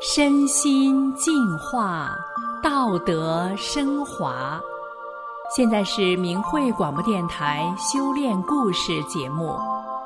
身心净化，道德升华。现在是明慧广播电台修炼故事节目。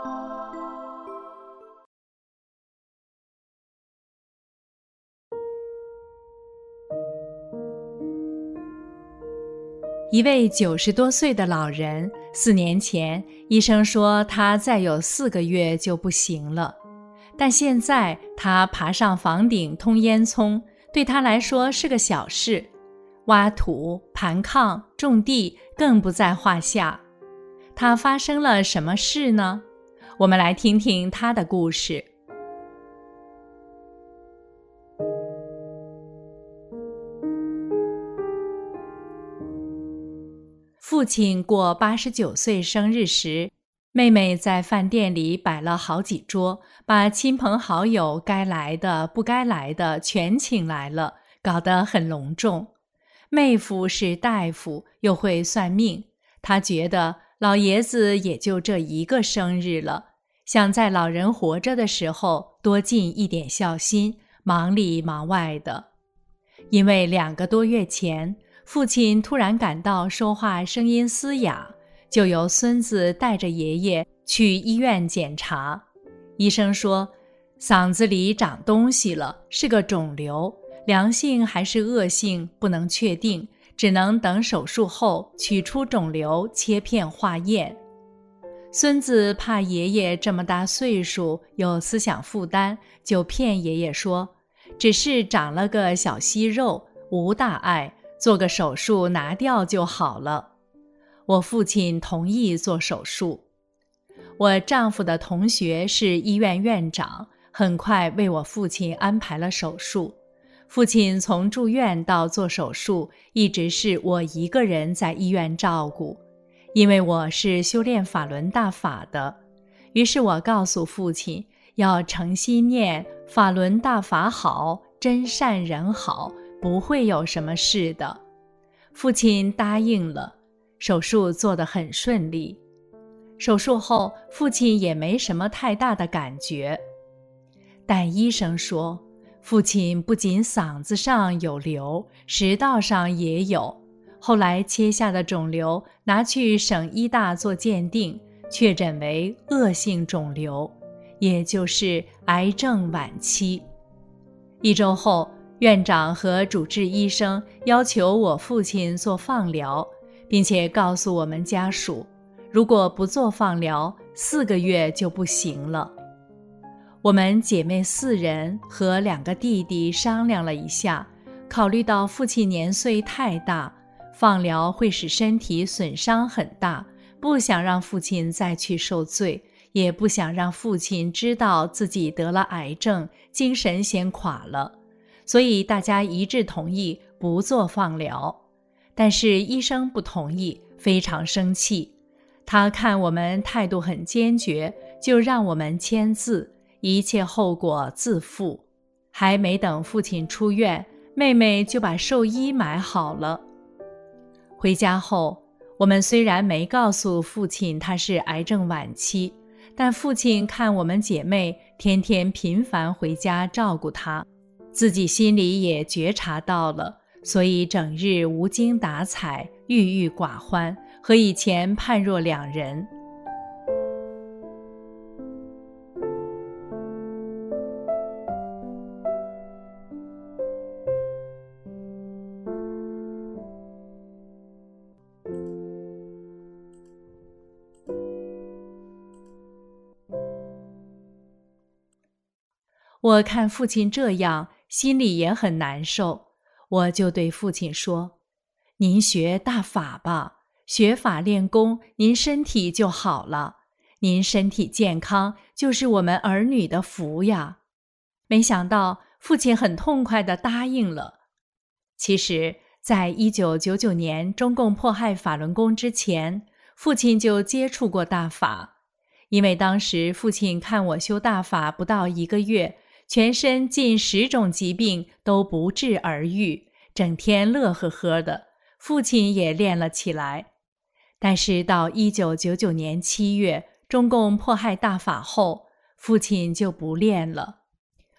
一位90多岁的老人，4年前医生说他再有4个月就不行了，但现在他爬上房顶通烟囱，对他来说是个小事，挖土、盘炕、种地更不在话下。他发生了什么事呢？我们来听听他的故事。父亲过89岁生日时，妹妹在饭店里摆了好几桌，把亲朋好友该来的不该来的全请来了，搞得很隆重。妹夫是大夫，又会算命，他觉得老爷子也就这一个生日了，想在老人活着的时候多尽一点孝心，忙里忙外的。因为2个多月前，父亲突然感到说话声音嘶哑，就由孙子带着爷爷去医院检查。医生说，嗓子里长东西了，是个肿瘤，良性还是恶性不能确定，只能等手术后取出肿瘤，切片化验。孙子怕爷爷这么大岁数有思想负担，就骗爷爷说，只是长了个小息肉，无大碍，做个手术拿掉就好了。我父亲同意做手术。我丈夫的同学是医院院长，很快为我父亲安排了手术。父亲从住院到做手术，一直是我一个人在医院照顾。因为我是修炼法轮大法的，于是我告诉父亲，要诚心念法轮大法好，真善人好，不会有什么事的。父亲答应了，手术做得很顺利。手术后，父亲也没什么太大的感觉。但医生说，父亲不仅嗓子上有瘤，食道上也有，后来切下的肿瘤拿去省医大做鉴定，确诊为恶性肿瘤，也就是癌症晚期。1周后，院长和主治医生要求我父亲做放疗，并且告诉我们家属，如果不做放疗，4个月就不行了。我们姐妹4人和2个弟弟商量了一下，考虑到父亲年岁太大，放疗会使身体损伤很大，不想让父亲再去受罪，也不想让父亲知道自己得了癌症，精神先垮了，所以大家一致同意不做放疗。但是医生不同意，非常生气。他看我们态度很坚决，就让我们签字，一切后果自负。还没等父亲出院，妹妹就把寿衣买好了。回家后，我们虽然没告诉父亲他是癌症晚期，但父亲看我们姐妹天天频繁回家照顾他，自己心里也觉察到了，所以整日无精打采，郁郁寡欢，和以前判若两人。我看父亲这样，心里也很难受，我就对父亲说，您学大法吧，学法练功，您身体就好了，您身体健康就是我们儿女的福呀。没想到父亲很痛快地答应了。其实在1999年中共迫害法轮功之前，父亲就接触过大法。因为当时父亲看我修大法不到1个月，全身近10种疾病都不治而愈，整天乐呵呵的，父亲也练了起来。但是到1999年7月，中共迫害大法后，父亲就不练了。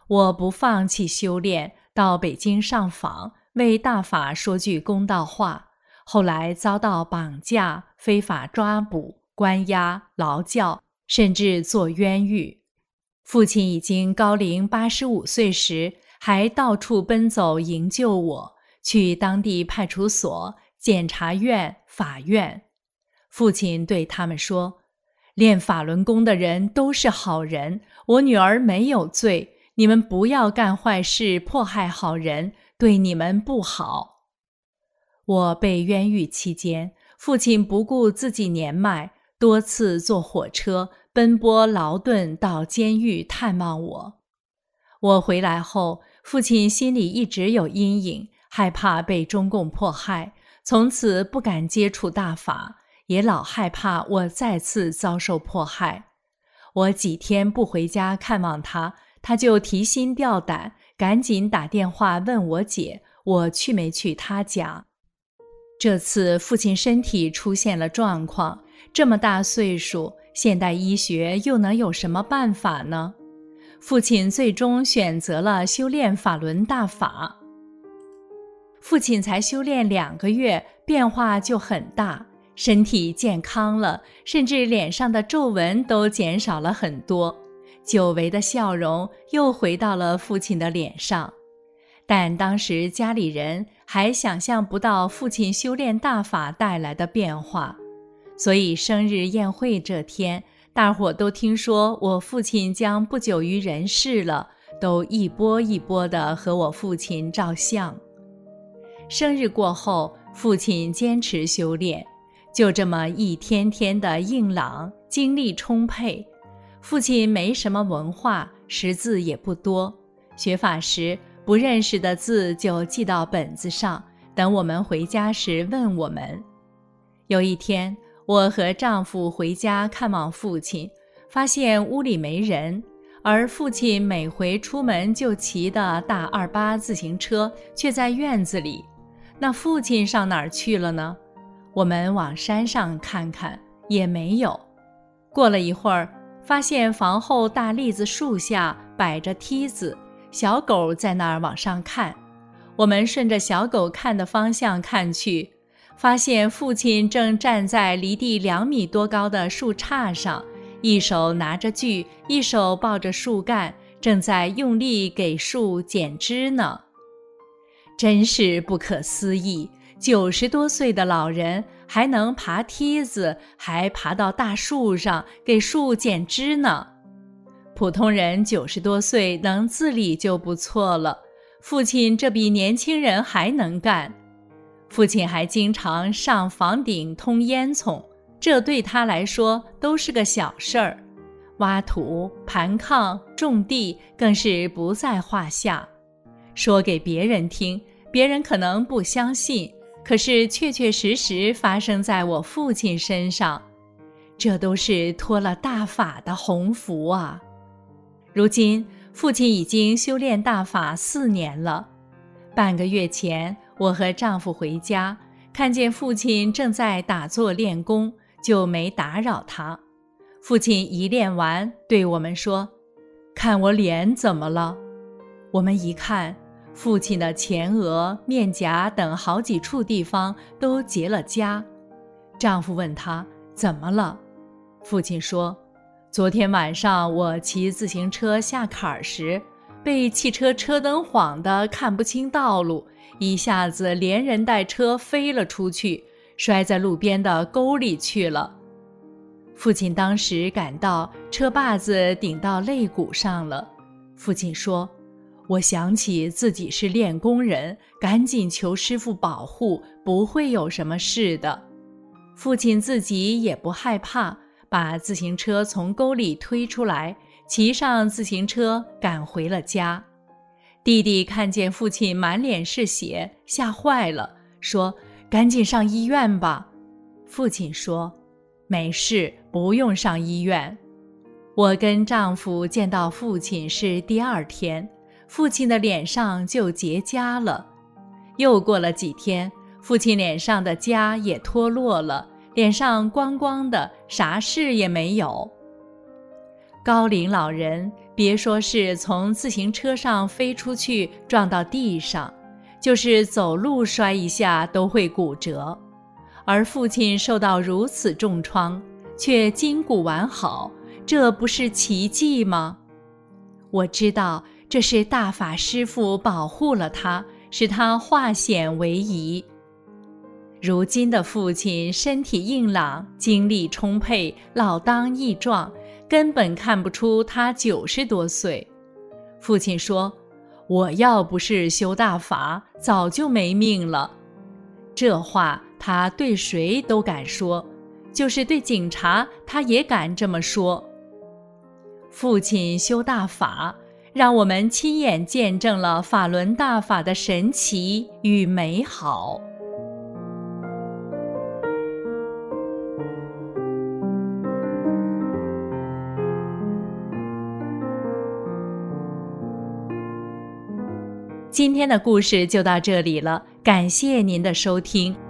我不放弃修炼，到北京上访，为大法说句公道话，后来遭到绑架、非法抓捕、关押、劳教，甚至坐冤狱。父亲已经高龄85岁时，还到处奔走营救我，去当地派出所、检察院、法院。父亲对他们说，练法轮功的人都是好人，我女儿没有罪，你们不要干坏事，迫害好人，对你们不好。我被冤狱期间，父亲不顾自己年迈，多次坐火车奔波劳顿到监狱探望我。我回来后，父亲心里一直有阴影，害怕被中共迫害，从此不敢接触大法，也老害怕我再次遭受迫害。我几天不回家看望他，他就提心吊胆，赶紧打电话问我姐，我去没去他家。这次父亲身体出现了状况，这么大岁数，现代医学又能有什么办法呢？父亲最终选择了修炼法轮大法。父亲才修炼2个月，变化就很大，身体健康了，甚至脸上的皱纹都减少了很多，久违的笑容又回到了父亲的脸上。但当时家里人还想象不到父亲修炼大法带来的变化，所以生日宴会这天，大伙都听说我父亲将不久于人世了，都一波一波地和我父亲照相。生日过后，父亲坚持修炼，就这么一天天的硬朗，精力充沛。父亲没什么文化，识字也不多，学法时不认识的字就记到本子上，等我们回家时问我们。有一天，我和丈夫回家看望父亲，发现屋里没人，而父亲每回出门就骑的大28自行车却在院子里。那父亲上哪儿去了呢？我们往山上看看，也没有。过了一会儿，发现房后大栗子树下摆着梯子，小狗在那儿往上看。我们顺着小狗看的方向看去，发现父亲正站在离地2米多高的树杈上，一手拿着锯，一手抱着树干，正在用力给树剪枝呢。真是不可思议，90多岁的老人还能爬梯子，还爬到大树上给树剪枝呢。普通人90多岁能自理就不错了，父亲这比年轻人还能干。父亲还经常上房顶通烟囱，这对他来说都是个小事儿。挖土、盘炕、种地更是不在话下。说给别人听，别人可能不相信，可是确确实实发生在我父亲身上，这都是托了大法的鸿福啊！如今，父亲已经修炼大法4年了。半个月前，我和丈夫回家，看见父亲正在打坐练功，就没打扰他。父亲一练完，对我们说：“看我脸怎么了？”我们一看，父亲的前额、面颊等好几处地方都结了痂。丈夫问他怎么了，父亲说：“昨天晚上我骑自行车下坎儿时，被汽车车灯晃得看不清道路，一下子连人带车飞了出去，摔在路边的沟里去了。”父亲当时感到车把子顶到肋骨上了。父亲说：“我想起自己是练功人，赶紧求师父保护，不会有什么事的。”父亲自己也不害怕，把自行车从沟里推出来，骑上自行车赶回了家。弟弟看见父亲满脸是血，吓坏了，说：“赶紧上医院吧。”父亲说：“没事，不用上医院。”我跟丈夫见到父亲是第2天，父亲的脸上就结痂了。又过了几天，父亲脸上的痂也脱落了，脸上光光的，啥事也没有。高龄老人别说是从自行车上飞出去撞到地上，就是走路摔一下都会骨折。而父亲受到如此重创，却筋骨完好，这不是奇迹吗？我知道这是大法师父保护了他，使他化险为夷。如今的父亲身体硬朗，精力充沛，老当益壮，根本看不出他90多岁。父亲说，我要不是修大法，早就没命了。这话他对谁都敢说，就是对警察他也敢这么说。父亲修大法，让我们亲眼见证了法轮大法的神奇与美好。今天的故事就到这里了，感谢您的收听。